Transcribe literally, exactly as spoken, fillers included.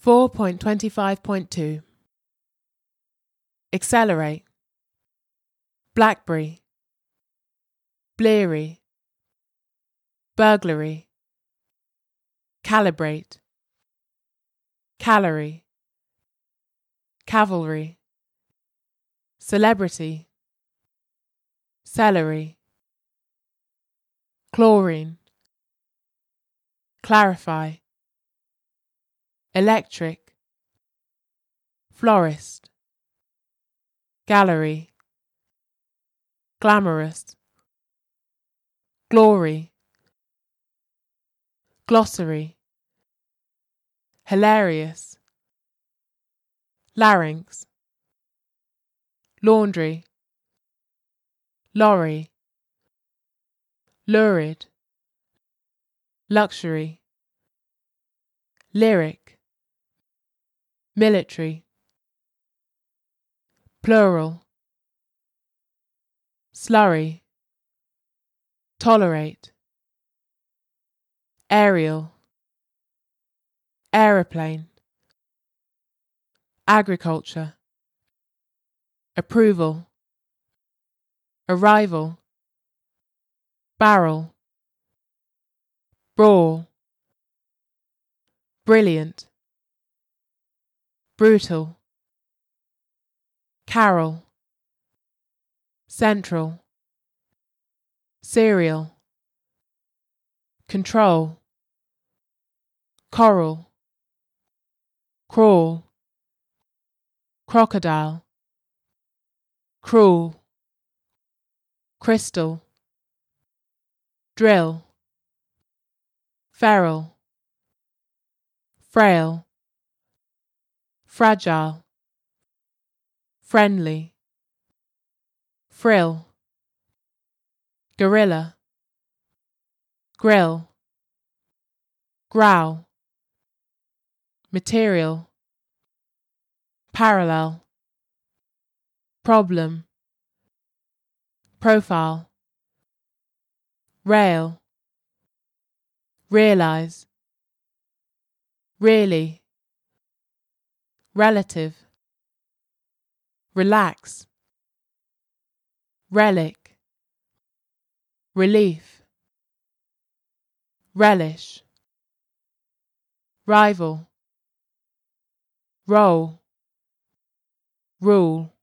four point twenty-five point two. Accelerate. Blackberry. Bleary. Burglary. Calibrate. Calorie. Cavalry. Celebrity. Celery. Chlorine. Clarify. Electric. Florist. Gallery. Glamorous. Glory. Glossary. Hilarious. Larynx. Laundry. Lorry. Lurid. Luxury. Lyric. Military. Plural. Slurry. Tolerate. Aerial. Aeroplane. Agriculture. Approval. Arrival. Barrel. Brawl. Brilliant. Brutal. Carol. Central. Cereal. Control. Coral. Crawl. Crocodile. Cruel. Crystal. Drill. Feral. Frail. Fragile. Friendly. Frill. Gorilla. Grill. Growl. Material. Parallel. Problem. Profile. Rail. Realize. Really. Relative. Relax. Relic. Relief. Relish. Rival. Roll. Rule.